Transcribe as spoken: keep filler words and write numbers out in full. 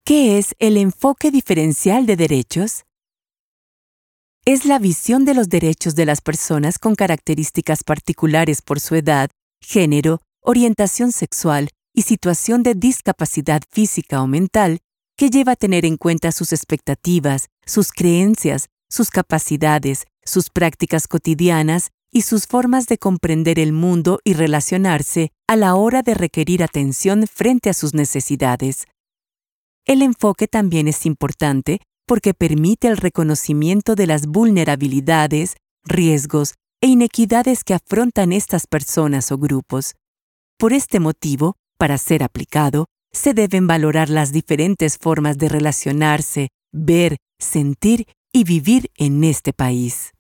¿Qué es el enfoque diferencial de derechos? Es la visión de los derechos de las personas con características particulares por su edad, género, orientación sexual y situación de discapacidad física o mental que lleva a tener en cuenta sus expectativas, sus creencias, sus capacidades, sus prácticas cotidianas y sus formas de comprender el mundo y relacionarse a la hora de requerir atención frente a sus necesidades. El enfoque también es importante porque permite el reconocimiento de las vulnerabilidades, riesgos e inequidades que afrontan estas personas o grupos. Por este motivo, para ser aplicado, se deben valorar las diferentes formas de relacionarse, ver, sentir y vivir en este país.